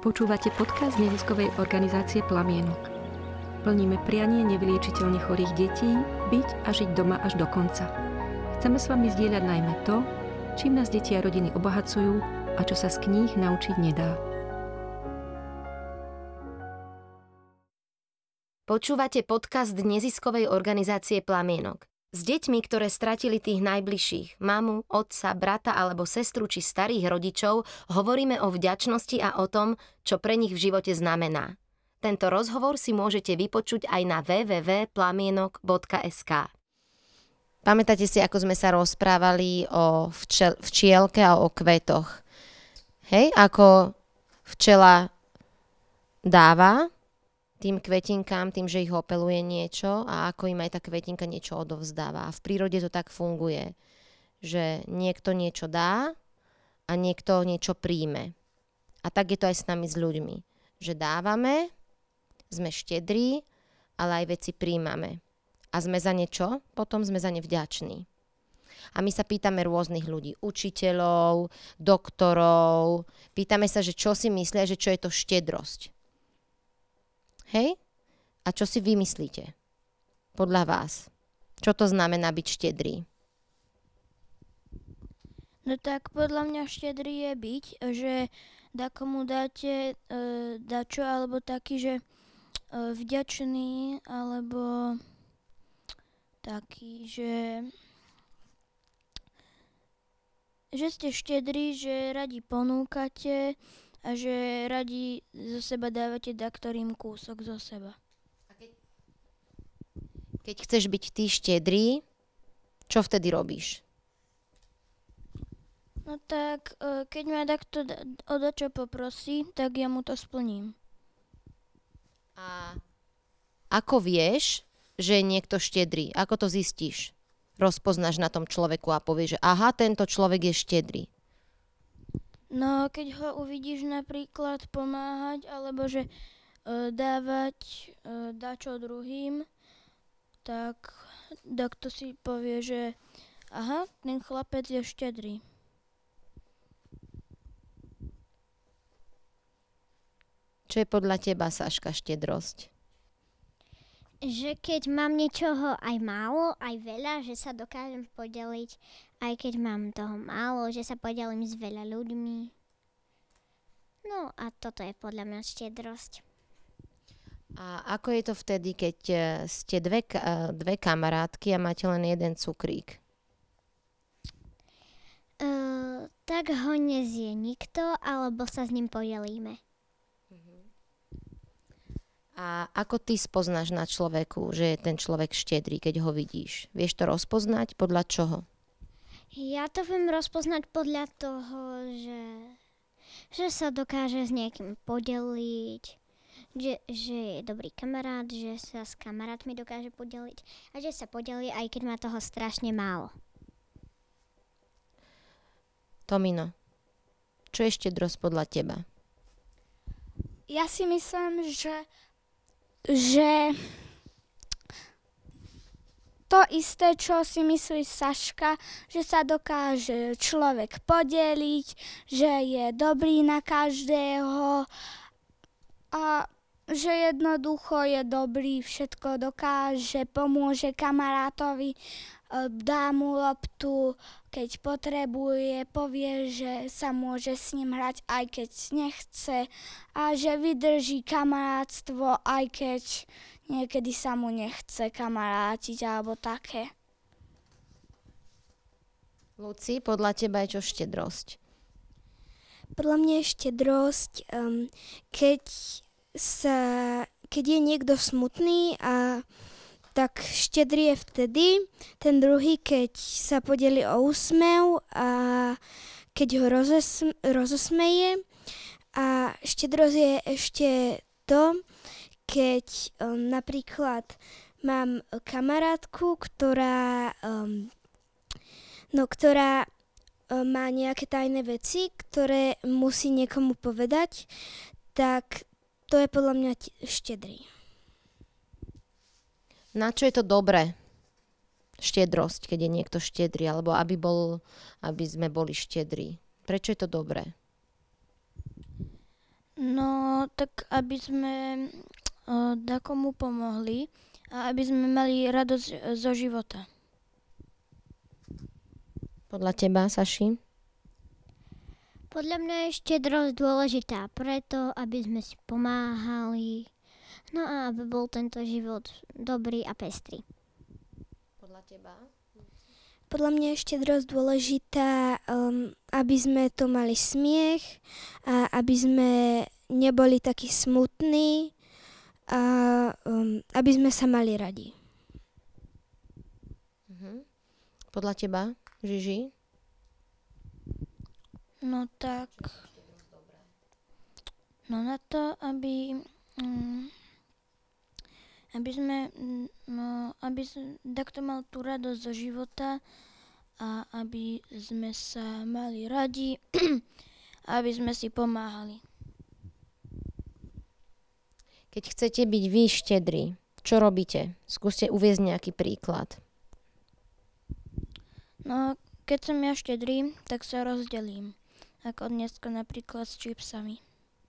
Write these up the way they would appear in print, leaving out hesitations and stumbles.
Počúvate podcast neziskovej organizácie Plamienok. Plníme prianie nevyliečiteľne chorých detí byť a žiť doma až do konca. Chceme s vami zdieľať najmä to, čím nás deti a rodiny obohacujú a čo sa z kníh naučiť nedá. Počúvate podcast neziskovej organizácie Plamienok. S deťmi, ktoré stratili tých najbližších, mamu, otca, brata alebo sestru či starých rodičov, hovoríme o vďačnosti a o tom, čo pre nich v živote znamená. Tento rozhovor si môžete vypočuť aj na www.plamienok.sk. Pamätáte si, ako sme sa rozprávali o včielke a o kvetoch? Hej, ako včela dáva tým kvetinkám, tým, že ich opeluje niečo a ako im aj tá kvetinka niečo odovzdáva. A v prírode to tak funguje, že niekto niečo dá a niekto niečo príjme. A tak je to aj s nami, s ľuďmi. Že dávame, sme štedrí, ale aj veci príjmame. A sme za niečo, potom sme za ne vďační. A my sa pýtame rôznych ľudí, učiteľov, doktorov, pýtame sa, že čo si myslia, že čo je to štedrosť. Hej? A čo si vymyslíte? Podľa vás. Čo to znamená byť štedrý? No tak podľa mňa štedrý je byť, že komu dáte dačo, alebo taký, že vďačný, alebo taký, že ste štedrí, že radi ponúkate a že radi zo seba dávate ktorým kúsok zo seba. Keď chceš byť ty štedrý, čo vtedy robíš? No tak, keď ma takto o dačo poprosí, tak ja mu to splním. A ako vieš, že je niekto štedrý? Ako to zistíš? Rozpoznáš na tom človeku a povieš, že aha, tento človek je štedrý. No, keď ho uvidíš napríklad pomáhať, alebo že dávať dačo druhým, tak to si povie, že aha, ten chlapec je štedrý. Čo je podľa teba, Saška, štedrosť? Že keď mám niečoho aj málo, aj veľa, že sa dokážem podeliť, aj keď mám toho málo, že sa podelím s veľa ľuďmi. No a toto je podľa mňa štedrosť. A ako je to vtedy, keď ste dve kamarátky a máte len jeden cukrík? Tak ho nezie nikto, alebo sa s ním podelíme. A ako ty spoznáš na človeku, že je ten človek štedrý, keď ho vidíš? Vieš to rozpoznať? Podľa čoho? Ja to viem rozpoznať podľa toho, že sa dokáže s niekým podeliť, že je dobrý kamarát, že sa s kamarátmi dokáže podeliť a že sa podelí, aj keď má toho strašne málo. Tomino, čo je štedrosť podľa teba? Ja si myslím, že to isté, čo si myslí Saška, že sa dokáže človek podeliť, že je dobrý na každého a že jednoducho je dobrý, všetko dokáže, pomôže kamarátovi, dá mu loptu, keď potrebuje, povie, že sa môže s ním hrať, aj keď nechce a že vydrží kamarátstvo, aj keď niekedy sa mu nechce kamarátiť alebo také. Luci, podľa teba je čo štedrosť? Podľa mňa je štedrosť, keď je niekto smutný a tak štedrý je vtedy, ten druhý, keď sa podeli o úsmev a keď ho rozosmeje. A štedrosť je ešte to, keď napríklad mám kamarátku, ktorá má nejaké tajné veci, ktoré musí niekomu povedať, tak to je podľa mňa štedrý. Na čo je to dobré? Štedrosť, keď je niekto štedrý, alebo aby sme boli štedrí. Prečo je to dobré? No, tak aby sme dakomu pomohli a aby sme mali radosť zo života. Podľa teba, Saši? Podľa mňa je štedrosť dôležitá preto, aby sme si pomáhali, no a aby bol tento život dobrý a pestrý. Podľa teba? Podľa mňa je štedrosť dôležitá, aby sme tu mali smiech a aby sme neboli takí smutní a aby sme sa mali radi. Podľa teba, Žiži? No tak, no na to, aby takto mal tú radosť zo života a aby sme sa mali radi, aby sme si pomáhali. Keď chcete byť vy štedrí, čo robíte? Skúste uviesť nejaký príklad. No, keď som ja štedrý, tak sa rozdelím. Ako dneska napríklad s čipsami.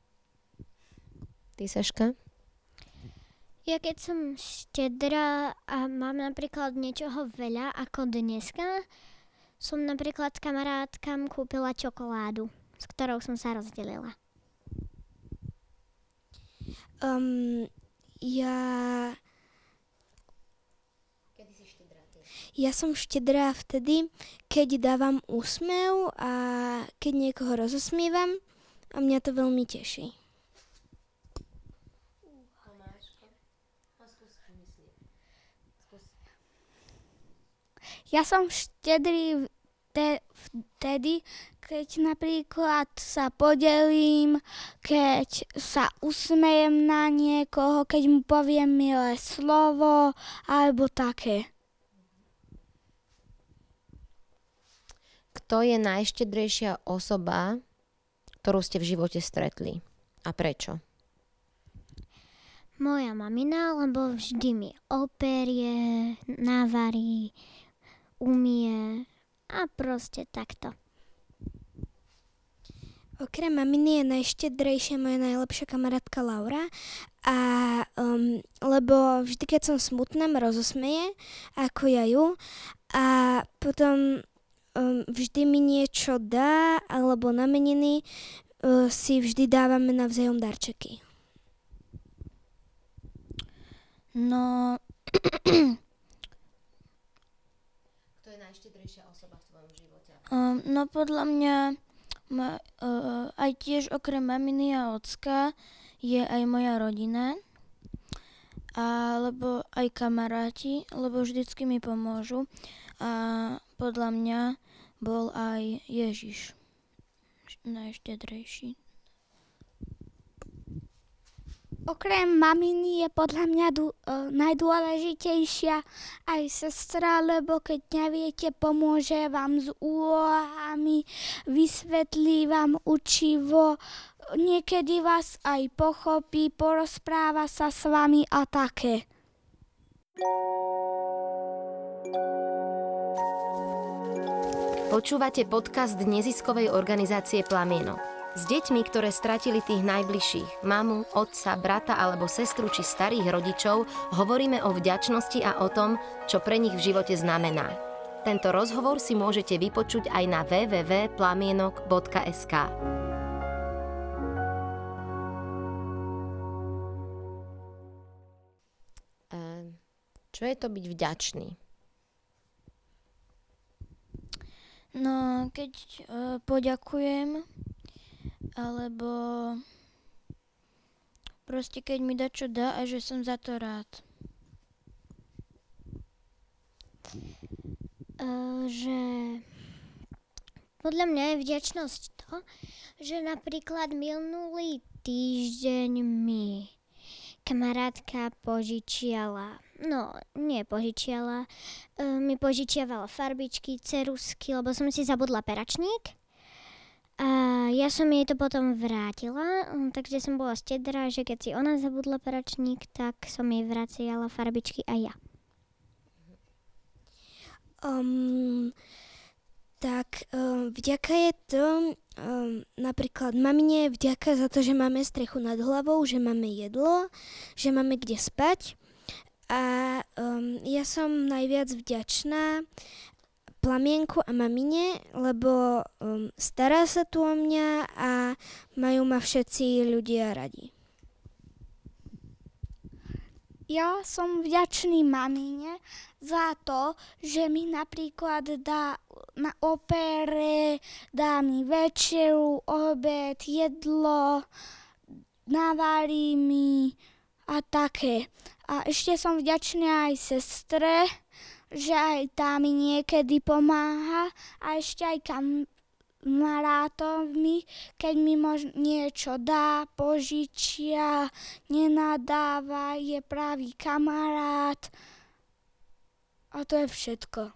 Ty, Saška? Ja keď som štedrá a mám napríklad niečoho veľa ako dneska, som napríklad kamarátkam kúpila čokoládu, s ktorou som sa rozdelila. Ja som štedrá vtedy, keď dávam úsmev a keď niekoho rozosmievam a mňa to veľmi teší. Ja som štedrý vtedy, keď napríklad sa podelím, keď sa usmejem na niekoho, keď mu poviem milé slovo, alebo také. Kto je najštedrejšia osoba, ktorú ste v živote stretli? A prečo? Moja mamina, lebo vždy mi operie, navarí, umie a proste takto. Okrem maminy je najštedrejšia moja najlepšia kamarátka Laura, lebo vždy, keď som smutná, ma rozosmeje, ako ja ju, a potom vždy mi niečo dá, alebo na meniny si vždy dávame navzájom darčeky. No, Kto je najštedrejšia osoba v tvojom živote? no podľa mňa aj tiež okrem maminy a ocka je aj moja rodina, alebo aj kamaráti, lebo vždycky mi pomôžu. A podľa mňa bol aj Ježiš najštedrejší. Okrem maminy je podľa mňa najdôležitejšia aj sestra, lebo keď neviete, pomôže vám s úlohami, vysvetlí vám učivo, niekedy vás aj pochopí, porozpráva sa s vami a také. Počúvate podcast neziskovej organizácie Plamienok. S deťmi, ktoré stratili tých najbližších, mamu, otca, brata alebo sestru či starých rodičov, hovoríme o vďačnosti a o tom, čo pre nich v živote znamená. Tento rozhovor si môžete vypočuť aj na www.plamienok.sk. Čo je to byť vďačný? No, keď poďakujem, alebo proste keď mi dá čo dá a že som za to rád. Že podľa mňa je vďačnosť to, že napríklad minulý týždeň mi kamarátka mi požičiavala farbičky, ceruzky, lebo som si zabudla peračník. A ja som jej to potom vrátila, takže som bola štedrá, že keď si ona zabudla peračník, tak som jej vraciala farbičky a ja. Tak vďaka je to, napríklad mamine vďaka za to, že máme strechu nad hlavou, že máme jedlo, že máme kde spať. A ja som najviac vďačná Plamienku a mamine, lebo stará sa tu o mňa a majú ma všetci ľudia radi. Ja som vďačný mamine za to, že mi napríklad dá na opere, dá mi večeru, obed, jedlo, navarí mi a také. A ešte som vďačný aj sestre, že aj tá mi niekedy pomáha a ešte aj kamarátovi, keď mi niečo dá, požičia, nenadáva, je pravý kamarát a to je všetko.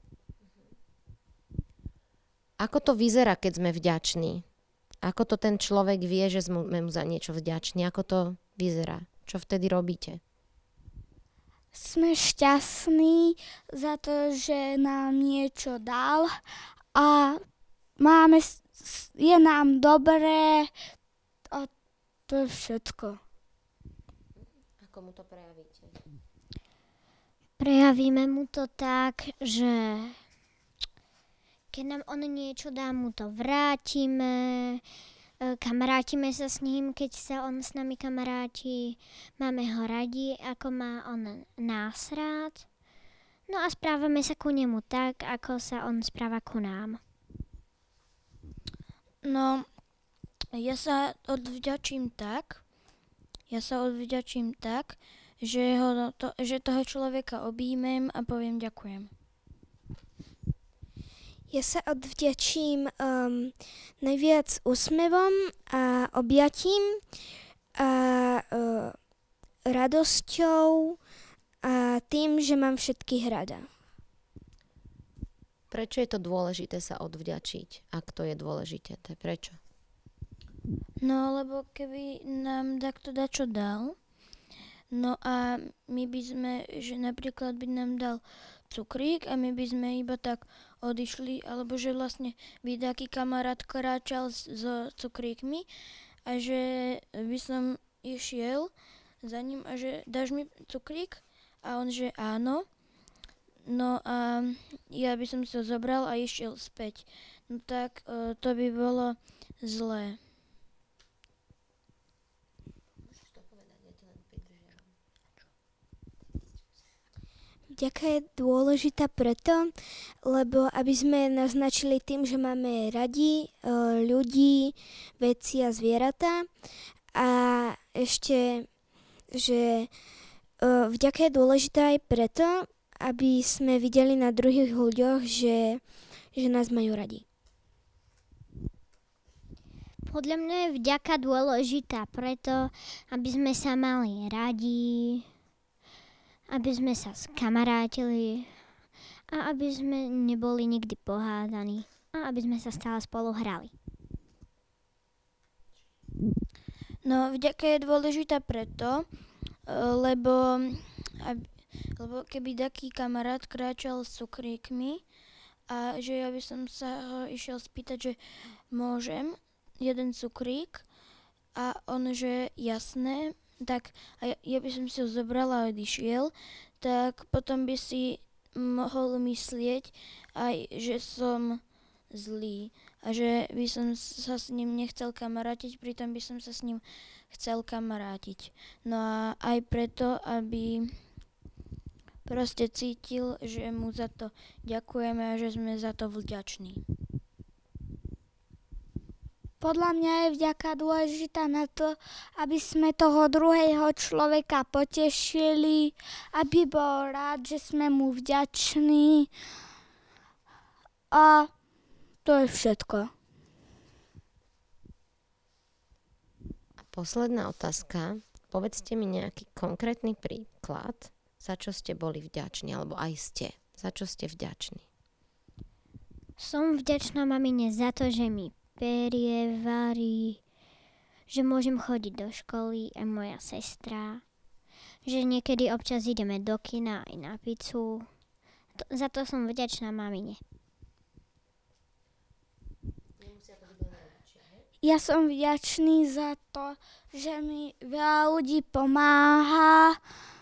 Ako to vyzerá, keď sme vďační? Ako to ten človek vie, že sme mu za niečo vďační? Ako to vyzerá? Čo vtedy robíte? Sme šťastní za to, že nám niečo dal a je nám dobré a to je všetko. Ako mu to prejavíte? Prejavíme mu to tak, že keď nám on niečo dá, mu to vrátime, kamarátime sa s ním, keď sa on s nami kamaráti, máme ho radi, ako má on nás rád. No a správame sa ku nemu tak, ako sa on správa ku nám. No, ja sa odvďačím tak, že toho človeka objímem a poviem ďakujem. Ja sa odvďačím najviac úsmevom a objatím a radosťou a tým, že mám všetkých rada. Prečo je to dôležité sa odvďačiť? Ak to je dôležité, to je prečo? No, lebo keby nám takto dačo dal, no a my by sme, že napríklad by nám dal cukrík a my by sme iba tak odišli, alebo že vlastne by taký kamarát kráčal so cukríkmi a že by som išiel za ním a že dáš mi cukrík? A on že áno. No a ja by som si ho zobral a išiel späť. No tak to by bolo zlé. Vďaka je dôležitá preto, lebo aby sme naznačili tým, že máme radi ľudí, veci a zvieratá. A ešte, že vďaka je dôležitá aj preto, aby sme videli na druhých ľuďoch, že nás majú radi. Podľa mňa je vďaka dôležitá preto, aby sme sa mali radi, aby sme sa skamarátili a aby sme neboli nikdy pohádaní a aby sme sa stále spolu hrali. No, vďaka je dôležitá preto, lebo keby taký kamarát kráčal s cukríkmi a že ja by som sa ho išiel spýtať, že môžem jeden cukrík a on, že jasné, tak a ja by som si ho zobral a odišiel, tak potom by si mohol myslieť aj, že som zlý a že by som sa s ním nechcel kamarátiť, pritom by som sa s ním chcel kamarátiť. No a aj preto, aby proste cítil, že mu za to ďakujeme a že sme za to vďační. Podľa mňa je vďaka dôležitá na to, aby sme toho druhého človeka potešili, aby bol rád, že sme mu vďační. A to je všetko. A posledná otázka. Povedzte mi nejaký konkrétny príklad, za čo ste boli vďační, alebo aj ste. Za čo ste vďační? Som vďačná mamine za to, že mi perie, varí, že môžem chodiť do školy aj moja sestra, že niekedy občas ideme do kina aj na pizzu. Za to som vďačná mamine. Ja som vďačný za to, že mi veľa ľudí pomáha,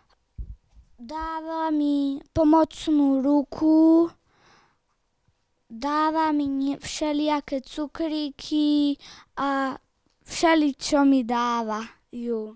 dáva mi pomocnú ruku, dáva mi všelijaké cukríky a všeličo mi dávajú.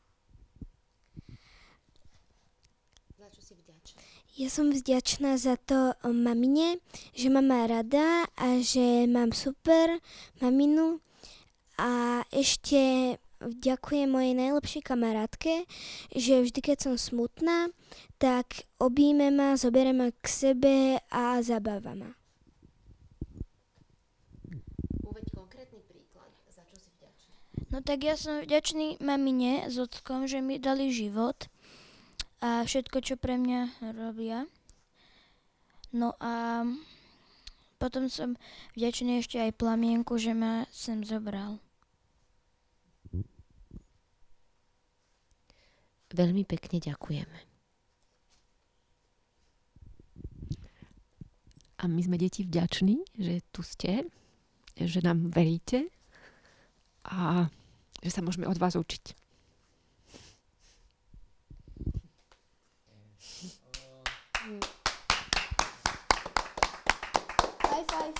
Za čo si vďačná? Ja som vďačná za to mamine, že ma má rada a že mám super maminu. A ešte ďakujem mojej najlepšej kamarátke, že vždy, keď som smutná, tak objíme ma, zoberie ma k sebe a zabáva ma. Uveď konkrétny príklad, za čo si vďačná. No tak ja som vďačný mamine s ockom, že mi dali život a všetko, čo pre mňa robia. No a potom som vďačný ešte aj Plamienku, že ma sem zobral. Veľmi pekne ďakujeme. A my sme deti vďační, že tu ste, že nám veríte a že sa môžeme od vás učiť. High five.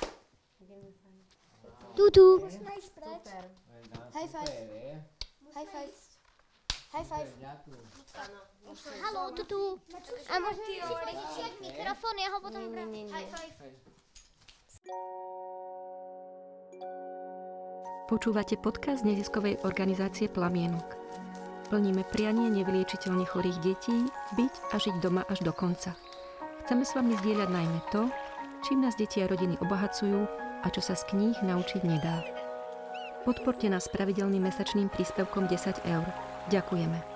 Tutu. High five. High five. High five. Haló, tutu. A môžeme si požičiať mikrofón, ja ho potom vrátím. Počúvate podcast neziskovej organizácie Plamienok. Plníme prianie nevyliečiteľne chorých detí byť a žiť doma až do konca. Chceme s vami zdieľať najmä to, čím nás deti a rodiny obohacujú a čo sa z kníh naučiť nedá. Podporte nás pravidelným mesačným príspevkom 10 €. Ďakujeme.